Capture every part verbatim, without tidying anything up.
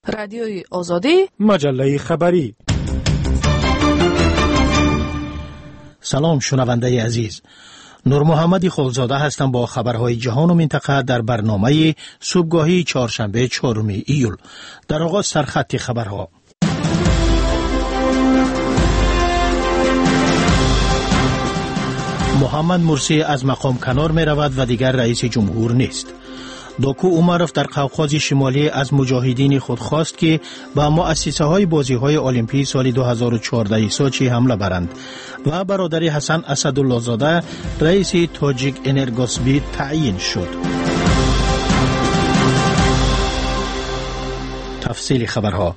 رادیوی آزادی، مجله خبری. سلام شنونده عزیز، نور محمدی خلزاده هستم با خبرهای جهان و منطقه در برنامه صبحگاهی چهارشنبه چهارم ایول. در آغاز سرخط خبرها. محمد مرسی از مقام کنار می رود و دیگر رئیس جمهور نیست. داکو اومروف در قوقاز شمالی از مجاهدین خود خواست که به مؤسسه های بازی های المپی سال دو هزار و چهارده سوچی حمله برند و برادر حسن اسدالله زاده رئیس تاجیک انرگوسبیت تعیین شد. تفصیل خبرها.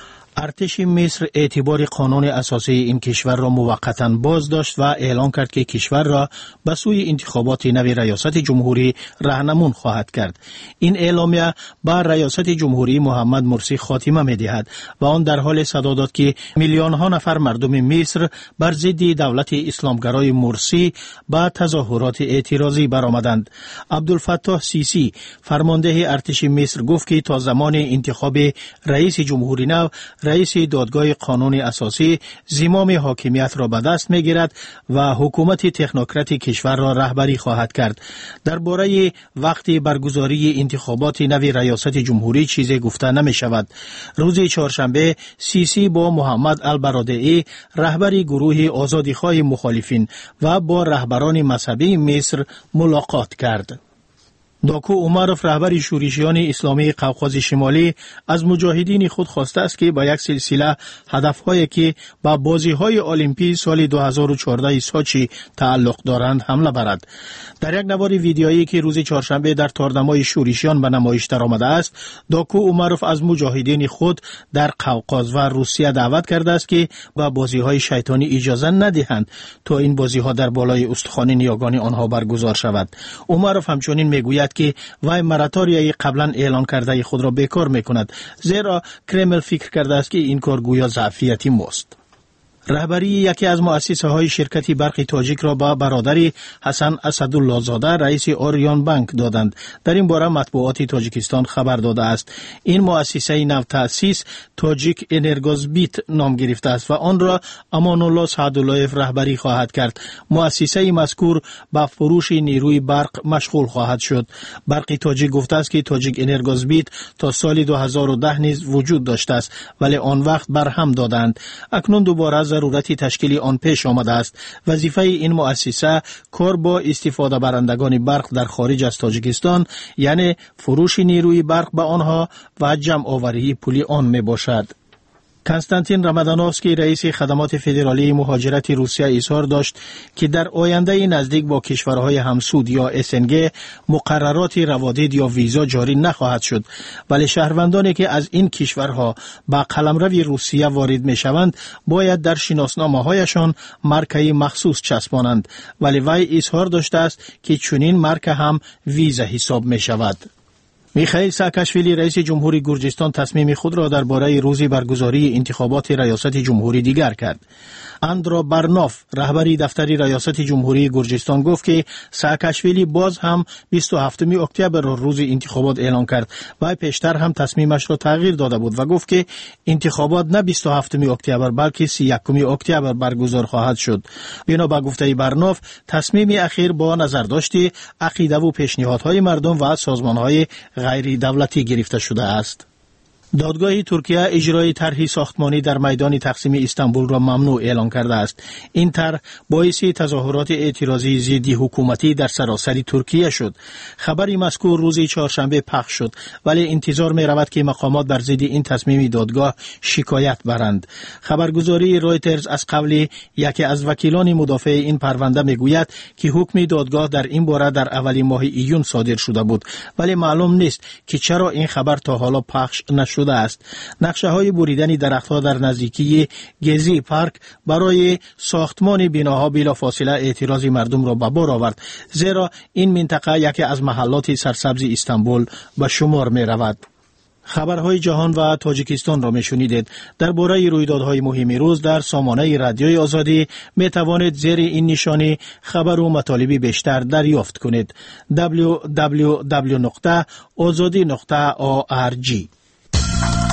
ارتش مصر اعتبار قانون اساسی این کشور را موقتا باز داشت و اعلام کرد که کشور را به سوی انتخابات نوی ریاست جمهوری راهنمون خواهد کرد. این اعلامیه بر ریاست جمهوری محمد مرسی خاتمه می‌دهد و آن در حال صدا داد که میلیون ها نفر مردم مصر بر ضد دولت اسلامگرای مرسی با تظاهرات اعتراضی برآمدند. عبدالفتاح سیسی فرمانده ارتش مصر گفت که تا زمان انتخاب رئیس جمهوری نو رئیس دادگاه قانون اساسی زمام حاکمیت را به دست می‌گیرد و حکومت تکنوکرات کشور را رهبری خواهد کرد. درباره وقت برگزاری انتخابات نوی ریاست جمهوری چیزی گفته نمی‌شود. روز چهارشنبه سیسی با محمد البرادعی رهبر گروه آزادیخواه مخالفین و با رهبران مذهبی مصر ملاقات کرد. داکو اومروف رهبر شورشیان اسلامی قوقاز شمالی از مجاهدین خود خواسته است که با یک سلسله هدفهایی که با بازی‌های المپی سال دو هزار و چهارده سوچی تعلق دارند حمله برد. در یک نوار ویدیویی که روز چهارشنبه در تاردمای شورشیان به نمایش درآمده است، داکو اومروف از مجاهدین خود در قوقاز و روسیه دعوت کرده است که با بازی‌های شیطانی اجازه ندهند تا این بازی‌ها در بالای استخوان نیاگان آنها برگزار شود. اومروف همچنین میگوید که وی مراتوریای قبلا اعلان کرده خود را بیکار میکند، زیرا کرمل فکر کرده است که این کار گویا ظرفیتی ماست. رهبری یکی از مؤسسه های شرکت برق تاجیک را با برادر حسن اسدالله زاده رئیس آریان بانک دادند. در این باره مطبوعات تاجیکستان خبر داده است. این مؤسسه نو تأسیس تاجیک انرگوسبیت نام گرفته است و آن را امان الله سعداللهیف رهبری خواهد کرد. مؤسسه مذکور با فروش نیروی برق مشغول خواهد شد. برق تاجیک گفته است که تاجیک انرگوسبیت تا سال دو هزار و ده نیز وجود داشته است، ولی آن وقت برهم دادند. اکنون دوباره ضرورتی تشکیلی آن پیش آمده است. وظیفه این مؤسسه کار با استفاده برندگان برق در خارج از تاجیکستان، یعنی فروش نیروی برق به آنها و جمع آوری پولی آن می باشد. کنستانتین رمضانوفسکی رئیس خدمات فدرالی مهاجرت روسیه اظهار داشت که در آینده نزدیک با کشورهای همسود یا اس ان جی مقررات روادید یا ویزا جاری نخواهد شد، ولی شهروندانی که از این کشورها با قلمرو روسیه وارد می شوند باید در شناسنامه‌هایشان مارکه مخصوص چسبانند، ولی وی اظهار داشته است که چنین مارکه هم ویزا حساب می شود. میخائیل ساکاشویلی رئیس جمهوری گرجستان تصمیم خود را درباره روز برگزاری انتخابات ریاست جمهوری دیگر کرد. اندرا بارنوف رهبر دفتر ریاست جمهوری گرجستان گفت که ساکاشویلی باز هم بیست و هفتم اکتبر را روز انتخابات اعلان کرد و پیشتر هم تصمیمش را تغییر داده بود و گفت که انتخابات نه بیست و هفتم اکتبر بلکه سی و یکم اکتبر برگزار خواهد شد. بنا به گفته بارنوف تصمیم اخیر با نظرداشت عقیده و پیشنهادهای مردم و سازمانهای غیر دولتی گرفته شده است. دادگاه ترکیه اجرای طرح ساختمانی در میدان تقسیم استانبول را ممنوع اعلان کرده است. این طرح باعث تظاهرات اعتراضی ضد حکومتی در سراسر ترکیه شد. خبری مذکور روز چهارشنبه پخش شد، ولی انتظار می رود که مقامات بر ضد این تصمیم دادگاه شکایت برند. خبرگزاری رویترز از قول یکی از وکیلان مدافع این پرونده می گوید که حکم دادگاه در این باره در اول ماه ایون صادر شده بود، ولی معلوم نیست که چرا این خبر تا حالا پخش نشد است. نقشه های بریدن درختها در نزدیکی گزی پارک برای ساختمان بناها بلافاصله اعتراض مردم را به بار آورد، زیرا این منطقه یکی از محلات سرسبز استانبول به شمار می رود. خبرهای جهان و تاجیکستان را میشنیدید. درباره رویدادهای مهم روز در سامانه رادیوی آزادی می توانید زیر این نشانی خبر و مطالب بیشتر دریافت کنید. دبلیو دبلیو دبلیو نقطه آزادی نقطه او آر جی.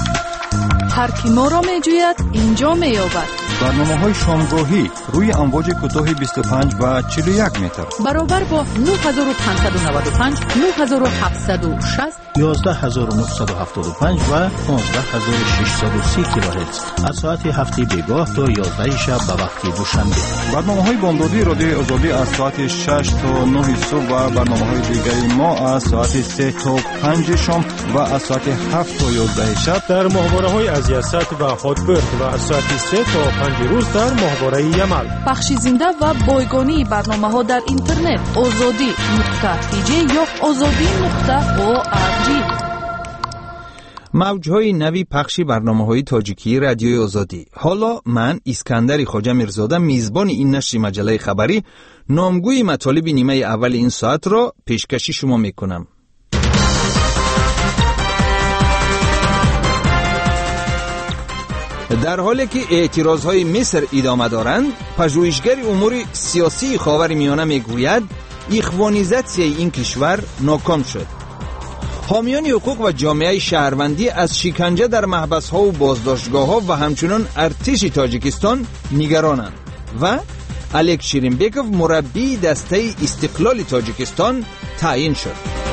هر کی ما را می جوید اینجا می یابد. برنامه های شامگاهی روی امواج کوتاه بیست و پنج و چهل و یک متر برابر با نه هزار و پانصد و نود و پنج، نه هزار و هفتصد و شصت، یازده هزار و نهصد و هفتاد و پنج و پانزده هزار و ششصد و سی کیلوهرتز از ساعت هفت بیگاه تا یازده شب به وقت دوشنبه. برنامه های بامدادی رادیو آزادی از ساعت شش تا نه صبح و برنامه های دیگری ما از ساعت سه تا پنج شام و از ساعت هفت تا یازده شب در ماهواره های از یاست و هاتبرد و از ساعت سه تا پنج روز در ماهواره یمل. بخش زنده و بایگانی برنامه ها در اینترنت آزادی نقطه تی جی یا آزادی نقطه او آر جی. موجهای نوی پخش برنامه‌های تاجیکی رادیوی آزادی. حالا من اسکندر خواجه میرزاده میزبان این نشر مجله خبری نامگوی مطالب نیمه اول این ساعت را پیشکشی شما میکنم. در حالی که اعتراضهای مصر ادامه دارند، پژوهشگر امور سیاسی خاورمیانه میگوید اخوانیزاسیون این کشور ناکام شد. حامیان حقوق و جامعه شهروندی از شکنجه در محبس‌ها و بازداشتگاه‌ها و همچنین ارتش تاجیکستان نگرانند و الک شیرینبکوف مربی دسته استقلال تاجیکستان تعیین شد.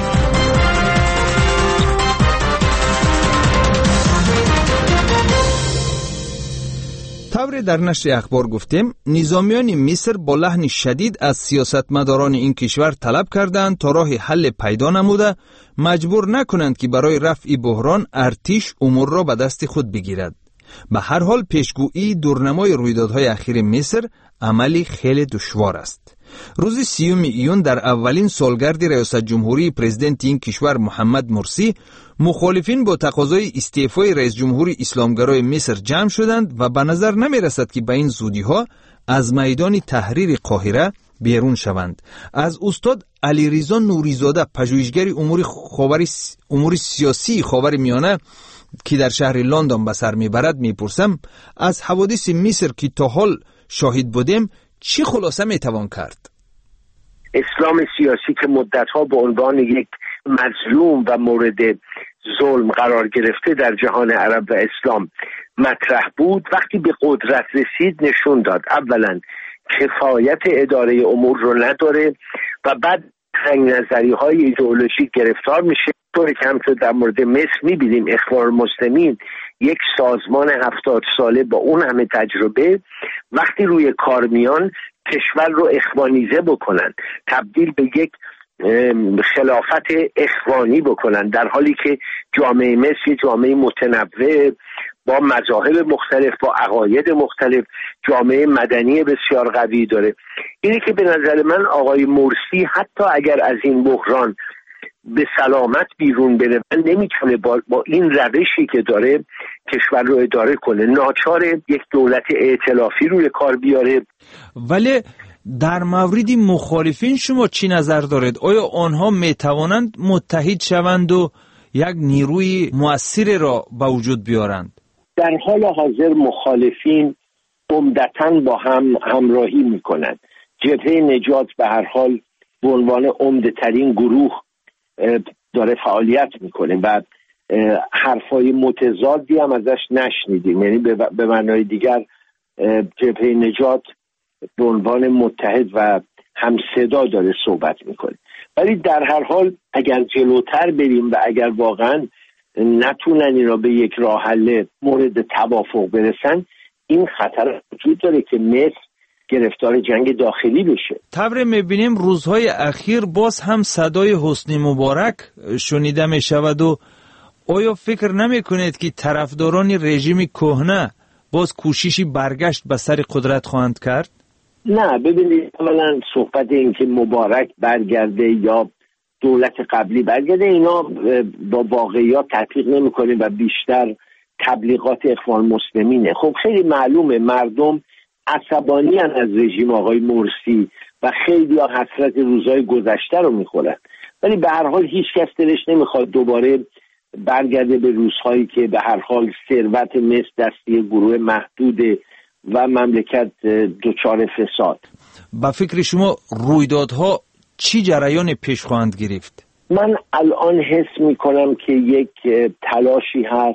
طور در نشر اخبار گفتیم نظامیان مصر با لحن شدید از سیاستمداران این کشور طلب کردند تا راه حل پیدا نموده مجبور نکنند که برای رفع بحران ارتش امور را به دست خود بگیرد. به هر حال پیشگویی دورنمای رویدادهای اخیر مصر عملی خیلی دشوار است. روز سیوم ایون در اولین سالگرد ریاست جمهوری پرزیدنت این کشور محمد مرسی، مخالفین با تقاضای استعفای رئیس جمهوری اسلامگرای مصر جمع شدند و به نظر نمی رسد که به این زودی ها از میدان تحریر قاهره بیرون شوند. از استاد علیرضا نوریزاده پژوهشگر امور خاور امور سیاسی خاورمیانه که در شهر لندن به سر میبرد میپرسم از حوادث مصر که تا حال شاهد بودیم چی خلاصه میتوان کرد؟ اسلام سیاسی که مدتها به عنوان یک مظلوم و مورد ظلم قرار گرفته در جهان عرب و اسلام مطرح بود، وقتی به قدرت رسید نشون داد اولا کفایت اداره امور رو نداره و بعد تنگ نظری های ایدئولوژیک گرفتار میشه. طوری که همطور در مورد مصر میبینیم اخوان المسلمین یک سازمان هفتاد ساله با اون همه تجربه وقتی روی کار میان کشور رو اخوانیزه بکنن، تبدیل به یک خلافت اخوانی بکنن، در حالی که جامعه مصر یک جامعه متنوع با مذاهب مختلف، با عقاید مختلف، جامعه مدنی بسیار قوی داره. اینه که به نظر من آقای مرسی حتی اگر از این بحران به سلامت بیرون بره من نمیتونه با, با این روشی که داره کشور رو اداره کنه. ناچار یک دولت ائتلافی روی کار بیاره. ولی در مورد مخالفین شما چی نظر دارید؟ آیا آنها میتوانند متحد شوند و یک نیروی مؤثر را به وجود بیارند؟ در حال حاضر مخالفین عمدتاً با هم همراهی میکنند. جبهه نجات به هر حال به عنوان عمده ترین گروه داره فعالیت میکنه و حرفای متضادی هم ازش نشنیدیم. یعنی به معنای دیگر جبهه نجات به عنوان متحد و همصدا داره صحبت میکنه. ولی در هر حال اگر جلوتر بریم و اگر واقعا نتونن اینا به یک راه حل مورد توافق برسن، این خطر وجود داره که مصر گرفتار جنگ داخلی بشه. طبعا میبینیم روزهای اخیر باز هم صدای حسنی مبارک شنیده میشود و آیا فکر نمی کنید که طرفداران رژیم کهنه باز کوششی برگشت به سر قدرت خواهند کرد؟ نه، ببینید اولا صحبت این که مبارک برگرده یا دولت قبلی برگرده اینا با واقعیات تطبیق نمی کنه و بیشتر تبلیغات اخوان مسلمینه. خب خیلی معلومه مردم عصبانی از رژیم آقای مرسی و خیلی ها حسرت روزهای گذشته رو میخورن، ولی به هر حال هیچ کس دلش نمیخواد دوباره برگرده به روزهایی که به هر حال ثروت مصر دستی گروه محدود و مملکت دچار فساد. با فکر شما رویدادها چی جریان پیش خواهند گرفت؟ من الان حس میکنم که یک تلاشی هست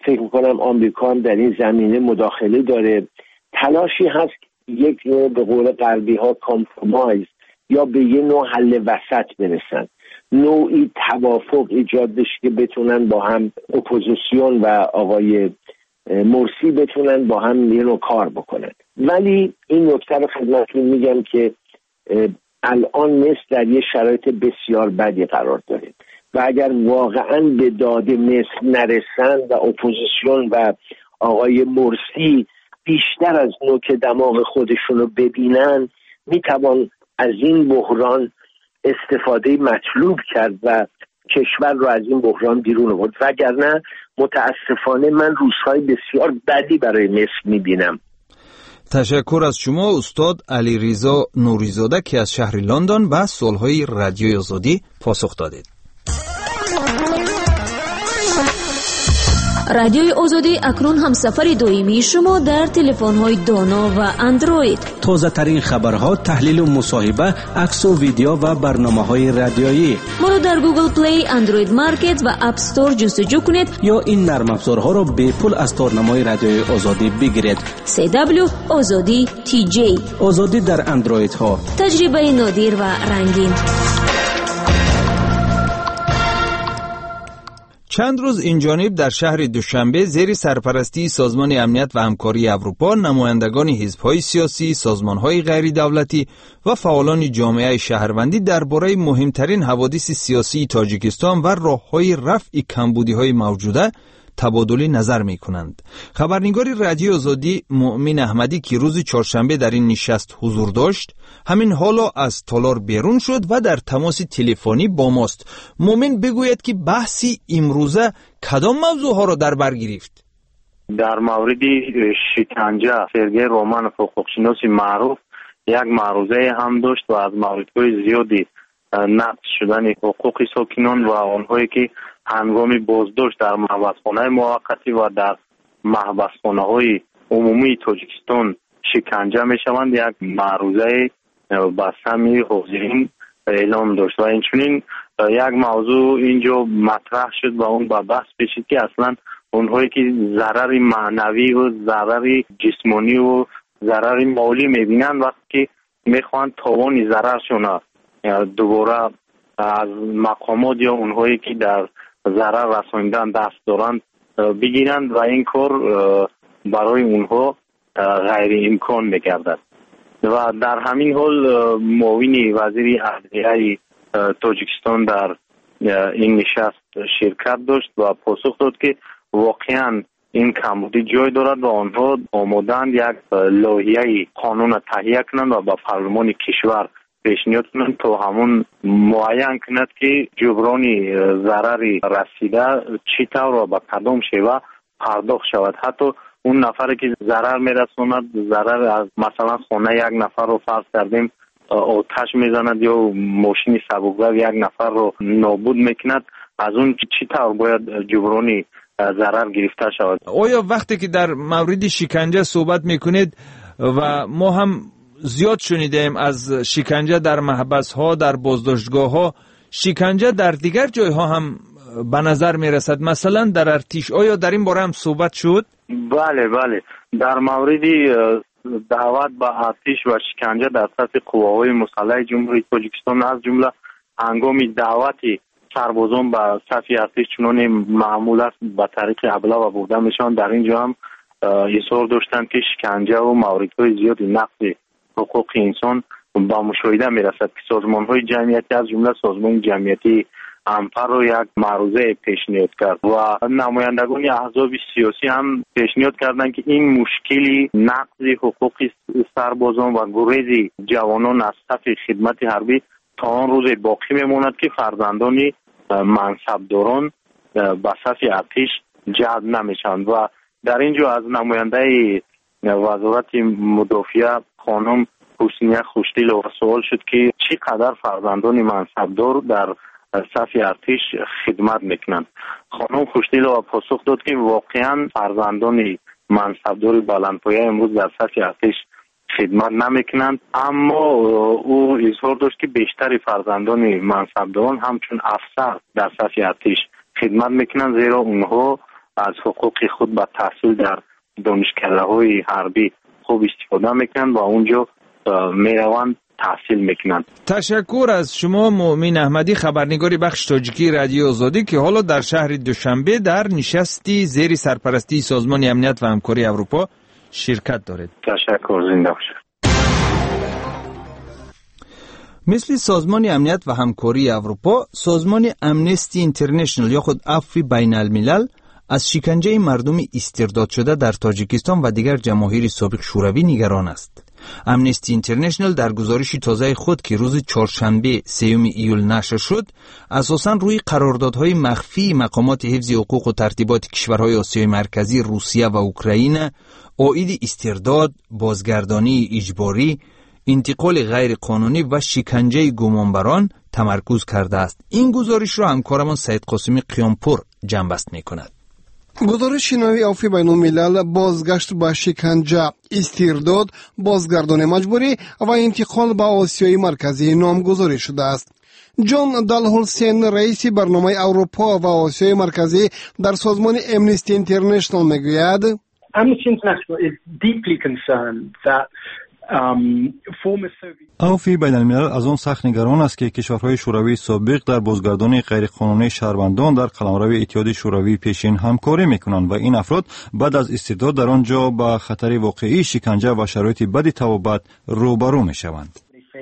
فکر میکنم آمریکا هم در این زمینه مداخله داره. تلاشی هست یک نوع به قول غربی ها کامپرومایز یا به یه نوع حل وسط برسن، نوعی توافق ایجاد بشه که بتونن با هم اپوزیسیون و آقای مرسی بتونن با هم یه نوع کار بکنن. ولی این نکته رو خدمتتون میگم که الان مصر در یه شرایط بسیار بدی قرار داره و اگر واقعا به داد مصر نرسن و اپوزیسیون و آقای مرسی بیشتر از نوک دماغ خودشون رو ببینن، میتوان از این بحران استفاده مطلوب کرد و کشور رو از این بحران بیرون آورد. وگرنه متاسفانه من روزهای بسیار بدی برای مصر میبینم. تشکر از شما استاد علیرضا نوری‌زاده که از شهر لندن به سوالهای رادیوی آزادی پاسخ دادید. رادیوی آزادی اکنون هم سفر دائمی شما در تلفن‌های دانا و اندروید. تازه ترین خبرها، تحلیل و مصاحبه، عکس و ویدیو و برنامه‌های رادیویی. ما رو در گوگل پلی، اندروید مارکت و اپ استور جستجو کنید یا این نرم افزارها را به پول از تارنمای رادیوی آزادی بگیرید. سی دبلیو آزادی تی جی. آزادی در اندروید ها. تجربه نادر و رنگین. چند روز اینجانب در شهر دوشنبه زیر سرپرستی سازمان امنیت و همکاری اروپا نمایندگان حزب‌های سیاسی، سازمان‌های غیر دولتی و فعالان جامعه شهروندی درباره مهمترین حوادث سیاسی تاجیکستان و راه‌های رفع کمبودی‌های موجوده تبادل نظر می‌کنند. خبرنگار رادیو آزادی مؤمن احمدی که روز چهارشنبه در این نشست حضور داشت، همین حالا از تالار بیرون شد و در تماس تلفنی با ماست. مؤمن بگوید که بحثی امروزه کدام موضوعها را در بر گرفت؟ در مورد شکنجه سرگئی رومانوف حقوقشناس معروف یک معروضه هم داشت و از موردهای زیادی نقض شدن حقوق ساکنان و آنهایی که هنگام بازداشت در محبسخانه موقتی و در محبسخانه‌های عمومی تاجیکستان شکنجه می‌شوند یک معروضه با سمی حاضرین اعلام داشت و اینچنین یک موضوع اینجا مطرح شد و اون با بحث پیچید که اصلا اونهایی که ضرر معنوی و ضرر جسمانی و ضرر مالی می‌بینند وقتی که می‌خواهند تاوان ضررشون دوباره از مقامات یا اونهایی که در ضرر رساندن دست دارند بگیرند و این کار برای اونها غیر امکان میگردد. و در همین حال معاون وزیر عدلیه تاجیکستان در این نشست شرکت داشت و پاسخ داد که واقعا این کمبودی جای دارد و آنها آمادند یک لایحه قانون تهیه کنند و با پارلمان کشور پیشنهاد کنند تا همون معین کند که جبران ضرر رسیده چی طور و با کدام شیوه پرداخت شود. حتی اون نفری که ضرر میرساند، ضرر از مثلا خانه یک نفر رو فرض کردیم آتش میزند یا ماشین سبک‌بار یک نفر رو نابود میکند، از اون چی طور باید جبرانی ضرر گرفته شود؟ آیا وقتی که در مورد شکنجه صحبت میکنید و ما هم زیاد شنیدیم از شکنجه در محبس ها، در بازداشتگاه ها، شکنجه در دیگر جای ها هم به نظر می رسد، مثلا در ارتش، آیا در این باره هم صحبت شد؟ بله بله، در مورد دعوت به ارتش و شکنجه در سطح قواهای مسلح جمهوری تاجیکستان از جمله هنگام دعوتی سربازان به صف ارتش چنان معمول است به طریق ابلاغ برده میشن، در اینجا هم اصرار داشتند که شکنجه و موردهای زیادی نقض حقوق انسان با مشاهده میرسد که سازمان های جمعیتی از جمله سازمان جمعیتی امپر رو یک معروضه پیشنهاد کرد و نمایندگان احزاب سیاسی هم پیشنهاد کردند که این مشکلی نقض حقوق سربازان و گریز جوانان از صف خدمت حربی تا آن روز باقی میماند که فرزندان منصبداران به صف ارتش جلب نمیشند. و در اینجا از نماینده وزارت مدافعه خانم حسینیه خوشدل سوال شد که چقدر فرزندان منصبدار در صف ارتش خدمت میکنند. خانم خوشدل پاسخ داد که واقعا فرزندان منصبدار بلندپایه امروز در صف ارتش خدمت نمیکنند، اما او اظهار داشت که بیشتر فرزندان منصبداران همچون افسر در صف ارتش خدمت میکنند، زیرا اونها از حقوق خود به تحصیل در دانشکده‌های حربی خوب استفاده میکنند و اونجا میروند تحصیل میکنند. تشکر از شما مؤمن احمدی، خبرنگار بخش تاجیکی رادیو آزادی که حالا در شهر دوشنبه در نشستی زیر سرپرستی سازمان امنیت و همکاری اروپا شرکت دارید. تشکر، زنده باشید. مثل سازمان امنیت و همکاری اروپا، سازمان امنستی اینترنشنال یا خود عفو بین الملل از شکنجه مردم استرداد شده در تاجیکستان و دیگر جماهیر سابق شوروی نگران است. امنستی اینترنشنال در گزارش تازه خود که روز چهارشنبه سوم ایول نشر شد، اساساً روی قراردادهای مخفی مقامات حفظ حقوق و ترتیبات کشورهای آسیای مرکزی، روسیه و اوکراین، عاید استرداد، بازگردانی اجباری، انتقال غیر قانونی و شکنجه گمانبران تمرکز کرده است. این گزارش را همکارمان سید قاسمی قیامپور جنبست می‌کند. گزارش نوی عفو بین الملل بازگشت به شکنجه، استرداد، بازگردانی مجبوری و انتقال به آسیای مرکزی نامگذاری شده است. جان دالهولسن، رئیس برنامه اروپا و آسیای مرکزی در سازمان امنستی اینترنشنال میگوید: Amnesty International is deeply concerned that عفو بین الملل از آن سخت نگران است که کشورهای شوروی سابق در بازگردانی غیرقانونی شهروندان در قلمرو اتحاد شوروی پیشین همکاری میکنند و این افراد بعد از استرداد در آنجا با خطر واقعی شکنجه و شرایط بد توبت روبرو میشوند.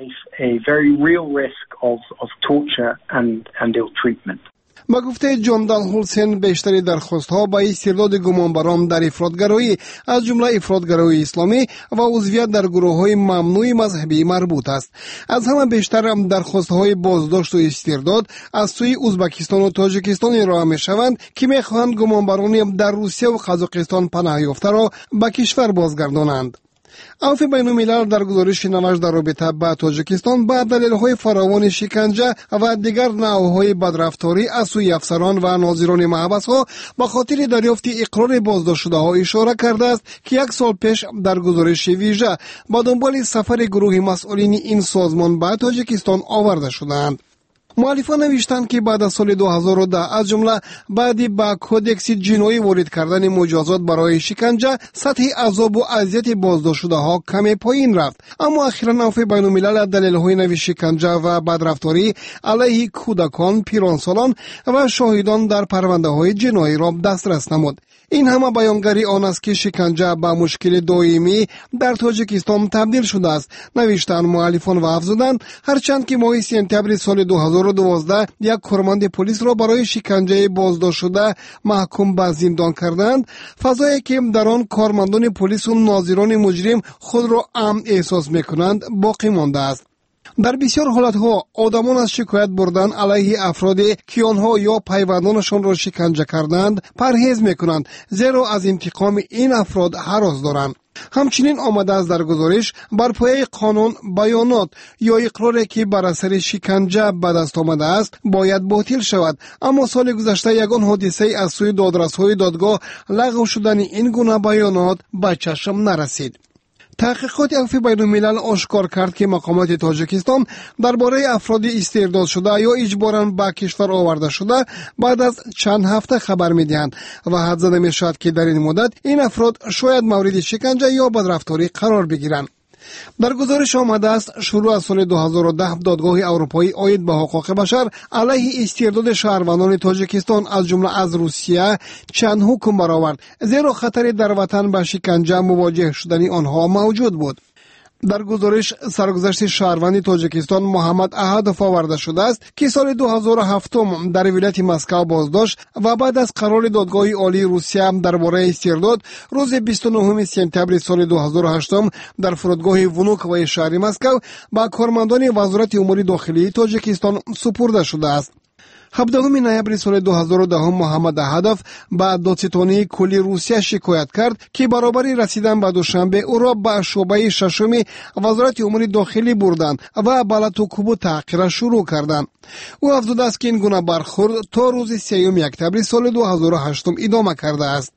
با گفته جان دالهولسن، بیشتری درخواست‌ها با استرداد گمانبران در افراطگرایی از جمله افراطگرایی اسلامی و عضویت در گروه‌های ممنوع مذهبی مربوط است. از همه بیشتر درخواست‌های بازداشت و استرداد از سوی ازبکستان و تاجیکستان ارائه می‌شوند که می‌خواهند گمانبران در روسیه و قزاقستان پناه یافته را به کشور بازگردانند. عفو بین الملل در گزارش نوشت در رابطه با تاجیکستان با دلایل فراوان شکنجه و دیگر نوع‌های بدرفتاری از سوی افسران و ناظران محبس‌ها با خاطر دریافت اقرار بازداشت شده‌ها اشاره کرده است که یک سال پیش در گزارش ویژه با دنبال سفر گروه مسئولین این سازمان به تاجیکستان آورده شدند. مؤلفان نوشتند که بعد از سال دو هزار و ده از جمله بعدی با کودکس جنایی وارد کردن مجازات برای شکنجه، سطح عذاب و اذیت بازداشت شده ها کمی پایین رفت، اما اخیراً عفو بین الملل دلایل نوی شکنجه و بدرفتاری علیه کودکان، پیرانسالان و شاهدان در پرونده های جنایی را دسترس نمود. این همه بیانگری آن است که شکنجه به مشکل دائمی در تاجیکستان تبدیل شده است، نوشتند مؤلفان و افزودند هرچند که ماه سپتامبر سال دو هزار و دوازده یک کارمند پلیس را برای شکنجه بازداشت شده محکوم به زندان کردند، فضایی که در آن کارمندان پلیس و ناظران مجرم خود را امن احساس می‌کنند باقی مانده است. در بسیار حالتها آدمان از شکایت بردن علیه افرادی که آنها یا پیوندانشان را شکنجه کردند پرهیز میکنند، زیرا از انتقام این افراد هراس دارند. همچنین آمده است در گزارش بر پایه قانون بیانات یا اقراری که بر اثر شکنجه به دست آمده است باید باطل شود، اما سال گذشته یگان حادثه از سوی دادرس‌های دادگاه لغو شدن این گونه بیانات به چشم نرسید. تحقیقات عفو بین الملل آشکار کرد که مقامات تاجیکستان درباره افراد استرداد شده یا اجباراً به کشور آورده شده بعد از چند هفته خبر می‌دهند و حد زده می‌شود که در این مدت این افراد شاید مورد شکنجه یا بدرفتاری قرار بگیرند. در گزارش آمده است شروع از سال دو هزار و ده دادگاه اروپایی عاید به حقوق بشر علیه استرداد شهروندان تاجیکستان از جمله از روسیه چند حکم برآورد، زیرا خطر در وطن به شکنجه مواجه شدن آنها موجود بود. در گزارش سرگذشت شهروند تاجیکستان محمد احدف آورده شده است که سال دو هزار و هفت در ولایت مسکو بازداشت و بعد از قرار دادگاه عالی روسیه درباره استرداد روز بیست و نهم سپتامبر سال دو هزار و هشت در فرودگاه ونوک و شهر مسکو با کارمندان وزارت امور داخلی تاجیکستان سپرده شده است. هفدهم نوامبر سال دو هزار و ده محمد احدف با دادستانی کلی روسیه شکایت کرد که برابر رسیدن به دوشنبه او را به شعبه ششم وزارت امور داخلی بردند و بلاتوکوب و تحقیر شروع کردند. او افزوده است که این گونه برخورد تا روز سوم اکتبر سال دو هزار و هشت ادامه کرده است.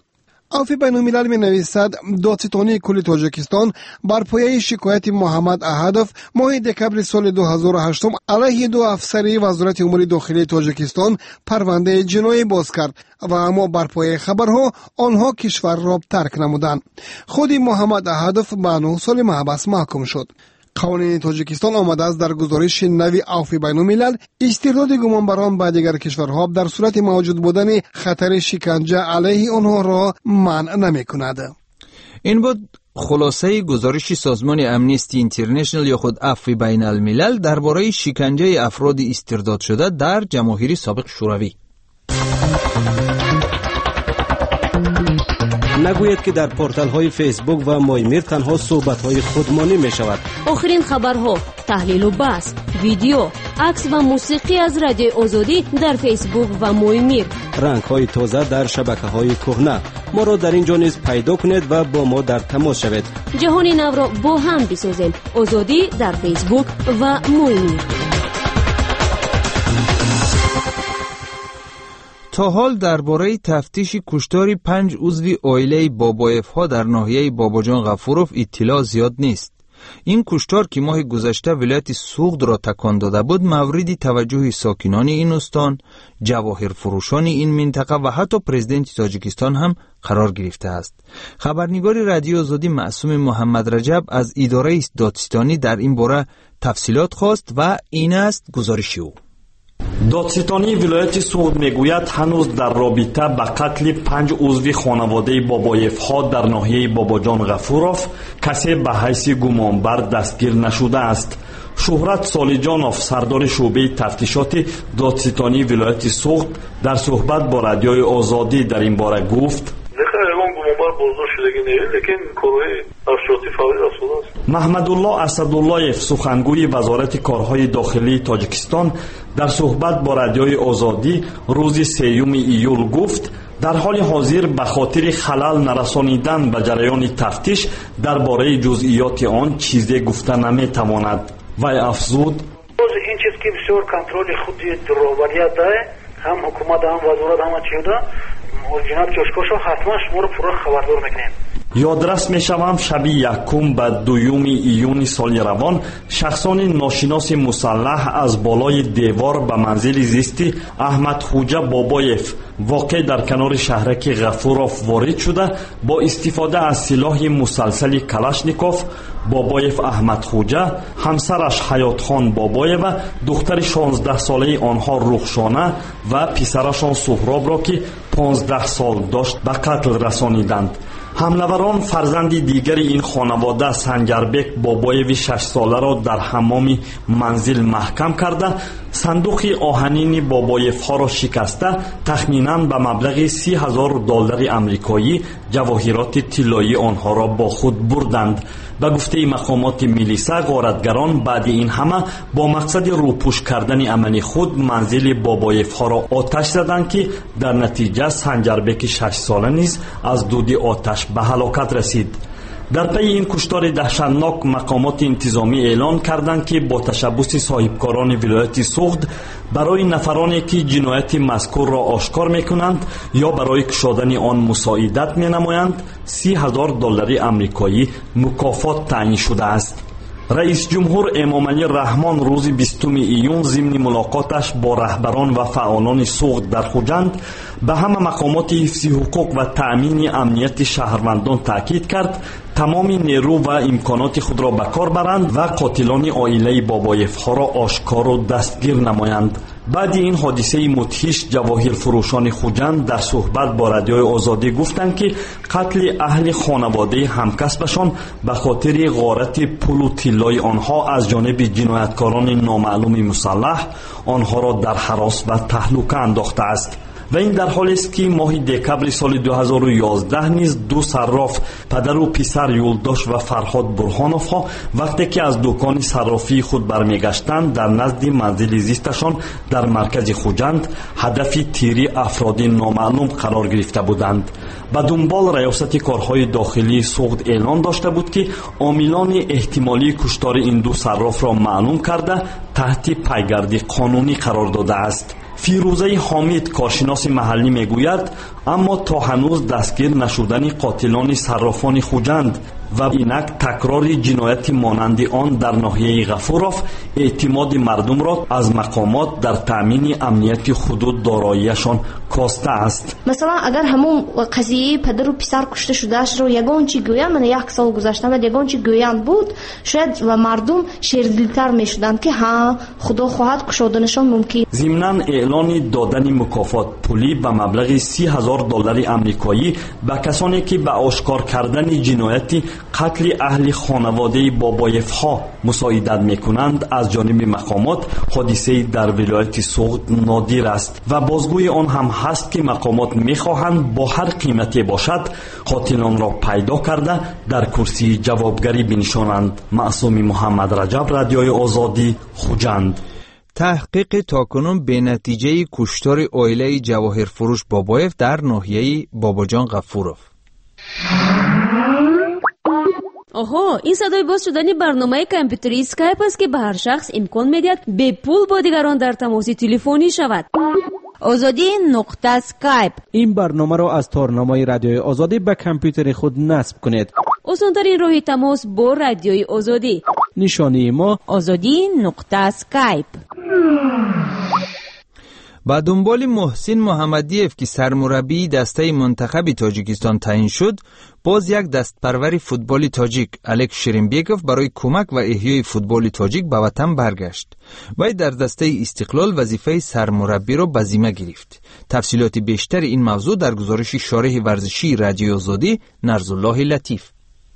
عفو بین الملل می نویسد دادستانی کل تاجیکستان بر پایه شکایت محمد احدف ماه دکبر سال دو هزار و هشت علیه دو افسری وزارت امور داخلی تاجیکستان پرونده جنایی باز کرد و اما بر پایه خبرها آنها کشور را ترک نمودند. خود محمد احدف به نه سال محبس محکوم شد. قوانین تاجیکستان آمده است در گزارش نوی عفو بین الملل استرداد گمانبران به دیگر کشورها در صورت موجود بودن خطر شکنجه علیه آنها را منع نمی کند. این بود خلاصه گزارش سازمان امنیستی اینترنشنل یا خود عفو بین الملل درباره شکنجه افراد استرداد شده در جماهیر سابق شوروی. نگوید که در پورتال های فیسبوک و مایمیر تنها صحبت های خودمانی می شود. آخرین خبرها، تحلیل و بحث، ویدیو، عکس و موسیقی از رادیو آزادی در فیسبوک و مایمیر. رنگ های تازه در شبکه های کهنه. ما را در اینجا نیز پیدا کنید و با ما در تماس شوید. جهان نو را با هم بسازیم. آزادی در فیسبوک و مایمیر. تا حال درباره تفتیش کشتار پنج عضو عائله بابایف ها در ناحیه باباجان غفوروف اطلاع زیاد نیست. این کشتار که ماه گذشته ولایت سوغد را تکان داده بود مورد توجه ساکنان این استان، جواهر فروشان این منطقه و حتی پرزیدنت تاجیکستان هم قرار گرفته است. خبرنگار رادیو آزادی معصوم محمد رجب از اداره دادستانی در این باره تفصیلات خواست و این است گزارش او. دادستانی ولایت سوغد میگوید هنوز در رابطه با قتل پنج عضو خانواده بابایف ها در ناحیه باباجان غفوروف کسی به حیث گمانبر دستگیر نشده است. شهرت سالیجانوف سردار شعبه تفتیشات دادستانی ولایت سوغد در صحبت با رادیوی آزادی در این باره گفت محمد الله اسداللهیف سخنگوی وزارت کارهای داخلی تاجیکستان در صحبت با رادیوی آزادی روز سوم ایول گفت در حال حاضر به خاطر خلل نرسانیدن به جریان تفتیش درباره جزئیات آن چیزی گفته نمیتواند. وی افزود این چیز که بسیار کنترل خود دروبریت داره، هم حکومت هم وزارت هم چیده جناب جوشکوشو حتما شما رو پورا خبردار میکنیم. یادرس میشوم شب یکم به دوم ایون سال روان شخصان ناشناس مسلح از بالای دیوار به منزل زیستی احمد خوجه بابایف واقع در کنار شهرک غفوروف وارد شده با استفاده از سلاح مسلسل کلاشنیکوف بابایف احمد خوجه، همسرش حیات خان بابایف و دختر شانزده ساله آنها رخشانه و پسرشان سهراب را که پانزده سال داشت به قتل رسانیدند. حملوران فرزند دیگر این خانواده سنجربک بابایوی شش ساله را در حمام منزل محکم کرده صندوق آهنین بابایف ها را شکسته تخمینا به مبلغ سی هزار دلار امریکایی جواهرات طلایی آنها را با خود بردند. به گفته مقامات میلیسا غارتگران بعد این همه با مقصد روپوش کردن عمل خود منزل بابایف ها را آتش زدند که در نتیجه سنجربک شش ساله نیز از دود آتش به هلاکت رسید. در پی این کشتار دهشتناک مقامات انتظامی اعلان کردند که با تشبث صاحبکاران ولایت سوغد برای نفرانی که جنایت مذکور را آشکار میکنند یا برای کشادن آن مساعدت مینمایند سی هزار دلار امریکایی مکافات تعیین شده است. رئیس جمهور امام علی رحمان روز بیستم ایون ضمن ملاقاتش با رهبران و فعالان سوغد در خوجند به همه مقامات حفظ حقوق و تأمین امنیت شهروندان تاکید کرد تمام نیرو و امکانات خود را به کار برند و قاتلان عائله بابایف ها را آشکار و دستگیر نمایند. بعد این حادثه مدهش جواهر فروشان خوجند در صحبت با رادیوی آزادی گفتند که قتل اهل خانواده همکسبشان به خاطر غارت پول و طلای آنها از جانب جنایتکاران نامعلوم مسلح آنها را در هراس و تهلکه انداخته است. و این در حالی است که ماه دکبر سال دو هزار و یازده نیز دو صراف پدر و پسر یولداش و فرهاد برهانوف ها وقتی که از دکان صرافی خود برمیگشتند در نزد منزل زیستشان در مرکز خوجند هدف تیری افراد نامعلوم قرار گرفته بودند. به دنبال ریاست کارهای داخلی سوغد اعلان داشته بود که عاملان احتمالی کشتار این دو صراف را معلوم کرده تحت پیگرد قانونی قرار داده است. فیروزه حامد کارشناس محلی میگوید اما تا هنوز دستگیر نشدن قاتلان صرافان خوجند و اینک تکرار جنایت مانند آن در ناحیه غفورов اعتماد مردم را از مقامات در تأمین امنیت حدود داراییشان کاسته است. مثلا اگر همون قضیه پدر و پسر کشته شدهش رو یگان چی گویم، من یک سال گذشته و یگان چی گویم بود، شاید و مردم شیردلتر میشدند که ها خدا خواهد کشادنشان ممکن. ضمناً اعلان دادن مکافات پولی به مبلغ سی هزار دلار آمریکایی به کسانی که به آشکار کردن جنایت قتل اهل خانواده بابایف ها مساعدت میکنند از جانب مقامات حادثه در ولایت سوغد نادر است و بازگوی آن هم هست که مقامات میخواهند با هر قیمتی باشد قاتلان را پیدا کرده در کرسی جوابگری بنشانند. معصوم محمد رجب، رادیوی آزادی، خوجند. تحقیق تاکنون به نتیجه کشتار عائله جواهر فروش بابایف در ناحیه باباجان غفورov. آها، این صدای باز شدن برنامه کامپیوتری اسکایپ است که به هر شخص امکان میدهد به پول با دیگران در تماس تلفنی شود. آزادی نقطه اسکایپ. این برنامه را از تارنامه رادیوی آزادی به کامپیوتر خود نصب کنید. آسان‌ترین راه تماس با رادیوی آزادی. نشانی ما آزادی نقطه اسکایپ. با دنبال محسن محمدیف که سرمربی دسته منتخب تاجیکستان تعیین شد، باز یک دستپرور فوتبال تاجیک الک شرینبیکوف برای کمک و احیای فوتبال تاجیک به وطن برگشت. وی در دسته استقلال وظیفه سرمربی را به ذمه گرفت. تفصیلات بیشتر این موضوع در گزارش شارح ورزشی رادیو آزادی نرزالله لطیف.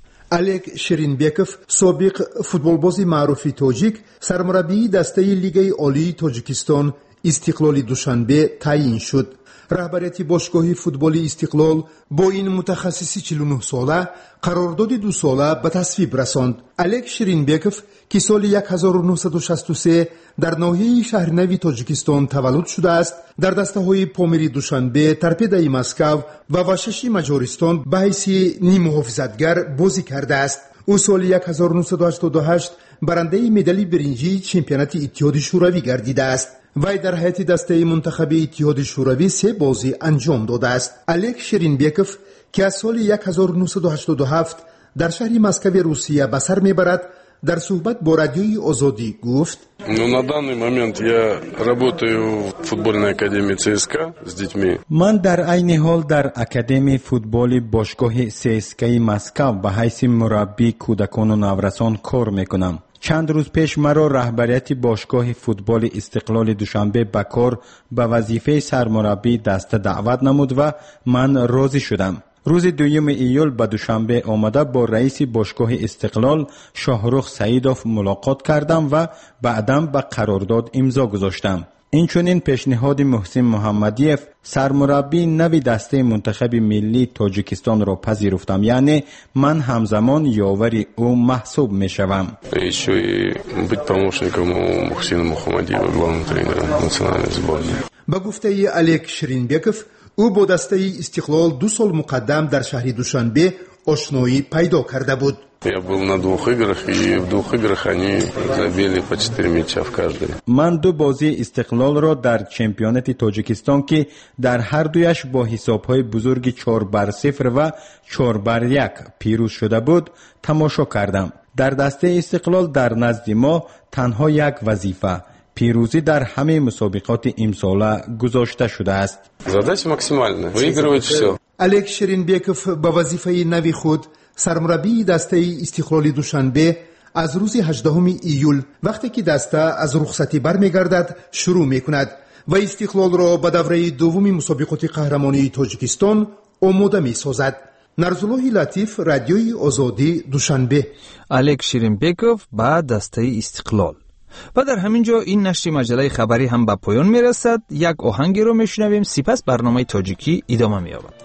الک شرینبیکوف سابق فوتبالباز معروف تاجیک سرمربی دسته لیگ عالی تاجیکستان استقلال دوشنبه تعیین شد. رهبریت باشگاه فوتبال استقلال با این متخصصی چهل و نه ساله قرارداد دو ساله به تصویب رساند. الک شرینبیکوف که سال هزار و نهصد و شصت و سه در ناحیه شهرنو تاجیکستان تولد شده است، در دسته های پامیری دوشنبه، ترپیدای مسکو و واششی مجارستان به حیث نیم محافظتگر بازی کرده است. او سال هزار و نهصد و هشتاد و هشت برنده مدال برنجی چمپیونات اتحاد شوروی گردیده است. وی در هیئت دسته منتخب اتحاد شوروی سه بازی انجام داده است. الک شرینبیکوف که از سال هزار و نهصد و هشتاد و هفت در شهر مسکو روسیه به سر میبرد، در صحبت با رادیوی آزادی گفت: На данный момент я работаю в футбольной академии ЦСКА с детьми. من در عین حال در اکادمی فوتبال باشگاه سیسکای مسکو به حیث مربی کودکان و نورسان کار میکنم. چند روز پیش مرا رهبریت باشگاه فوتبال استقلال دوشنبه به کار به وظیفه سرمربی دست دعوت نمود و من راضی شدم. روز دوم ایول به دوشنبه آمده با رئیس باشگاه استقلال شاهرخ سعیدوف ملاقات کردم و بعدم به قرارداد امضا گذاشتم. اینچنین پیشنهاد محسن محمدیف سرمربی نوی دسته منتخب ملی تاجیکستان را پذیرفتم، یعنی من همزمان یاور او محسوب می شوم. Еще и быть помощником у Мухсина Мухаммадиева, главного тренера национальной сборной. با گفته الک شرینبیکوف، او با دسته استقلال دو سال مقدم در شهر دوشنبه آشنایی پیدا کرده بود. Я был на двух играх, и в двух играх они забили по четыре мяча в каждой. من دو بازی استقلال را در چمپیونات تاجیکستان که در هر دویش با حسابهای بزرگ چهار بر صفر و چهار بر یک پیروز شده بود تماشا کردم. در دسته استقلال در نزد ما تنها یک وظیفه پیروزی در همه مسابقات امساله گذاشته شده است. Задача максимальная. Выигрывать все. الک شرینبیکوف با وظیفه نوی خود سرمربی دسته استقلال دوشنبه از روز هجدهم ایول وقتی که دسته از رخصتی برمیگردد شروع میکند و استقلال را به دوره دوم مسابقات قهرمانی تاجیکستان آماده میسازد. نرزالله لطیف، رادیوی آزادی، دوشنبه. الک شرینبیکوف با دسته استقلال. و در همین جا این نشر مجله خبری هم به پایان میرسد. یک آهنگی رو میشنویم، سپس برنامه تاجیکی ادامه مییابد.